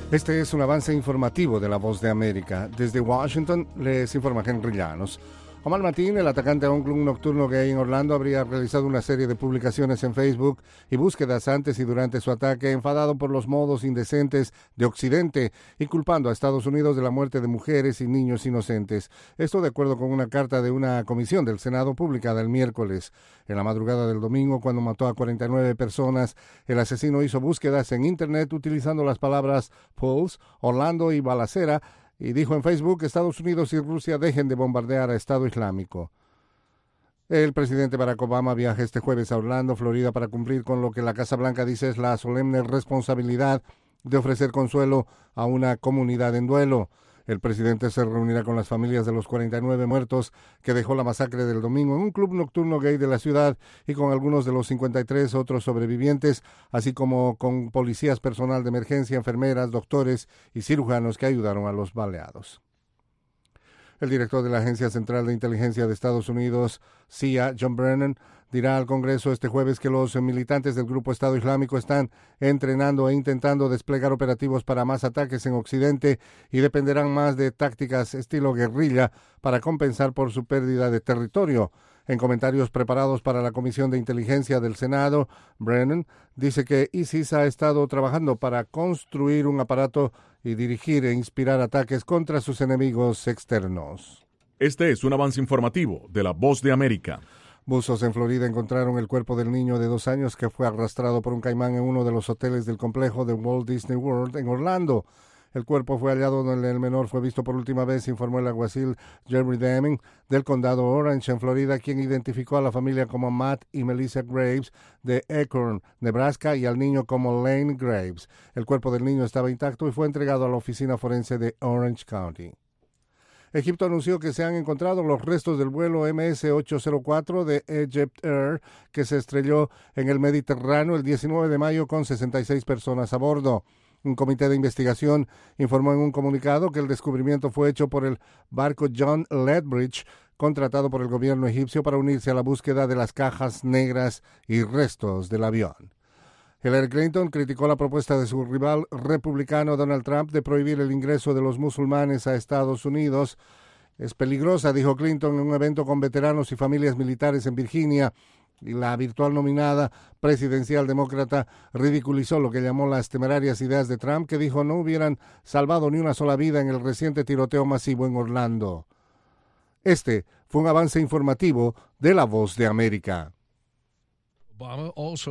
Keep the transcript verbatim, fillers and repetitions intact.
Este es un avance informativo de La Voz de América. Desde Washington les informa Henry Llanos. Omar Mateen, el atacante a un club nocturno gay en Orlando, habría realizado una serie de publicaciones en Facebook y búsquedas antes y durante su ataque, enfadado por los modos indecentes de Occidente y culpando a Estados Unidos de la muerte de mujeres y niños inocentes. Esto de acuerdo con una carta de una comisión del Senado publicada el miércoles. En la madrugada del domingo, cuando mató a cuarenta y nueve personas, el asesino hizo búsquedas en Internet utilizando las palabras Pulse, Orlando y balacera, y dijo en Facebook que Estados Unidos y Rusia dejen de bombardear a Estado Islámico. El presidente Barack Obama viaja este jueves a Orlando, Florida, para cumplir con lo que la Casa Blanca dice es la solemne responsabilidad de ofrecer consuelo a una comunidad en duelo. El presidente se reunirá con las familias de los cuarenta y nueve muertos que dejó la masacre del domingo en un club nocturno gay de la ciudad y con algunos de los cincuenta y tres otros sobrevivientes, así como con policías, personal de emergencia, enfermeras, doctores y cirujanos que ayudaron a los baleados. El director de la Agencia Central de Inteligencia de Estados Unidos, C I A, John Brennan, dirá al Congreso este jueves que los militantes del Grupo Estado Islámico están entrenando e intentando desplegar operativos para más ataques en Occidente y dependerán más de tácticas estilo guerrilla para compensar por su pérdida de territorio. En comentarios preparados para la Comisión de Inteligencia del Senado, Brennan dice que ISIS ha estado trabajando para construir un aparato y dirigir e inspirar ataques contra sus enemigos externos. Este es un avance informativo de La Voz de América. Buzos en Florida encontraron el cuerpo del niño de dos años que fue arrastrado por un caimán en uno de los hoteles del complejo de Walt Disney World en Orlando. El cuerpo fue hallado donde el menor fue visto por última vez, informó el alguacil Jerry Deming del condado Orange en Florida, quien identificó a la familia como Matt y Melissa Graves de Acorn, Nebraska, y al niño como Lane Graves. El cuerpo del niño estaba intacto y fue entregado a la oficina forense de Orange County. Egipto anunció que se han encontrado los restos del vuelo eme ese ochocientos cuatro de Egypt Air que se estrelló en el Mediterráneo el diecinueve de mayo con sesenta y seis personas a bordo. Un comité de investigación informó en un comunicado que el descubrimiento fue hecho por el barco John Lethbridge, contratado por el gobierno egipcio para unirse a la búsqueda de las cajas negras y restos del avión. Hillary Clinton criticó la propuesta de su rival republicano Donald Trump de prohibir el ingreso de los musulmanes a Estados Unidos. Es peligrosa, dijo Clinton en un evento con veteranos y familias militares en Virginia. Y la virtual nominada presidencial demócrata ridiculizó lo que llamó las temerarias ideas de Trump, que dijo no hubieran salvado ni una sola vida en el reciente tiroteo masivo en Orlando. Este fue un avance informativo de La Voz de América. Obama also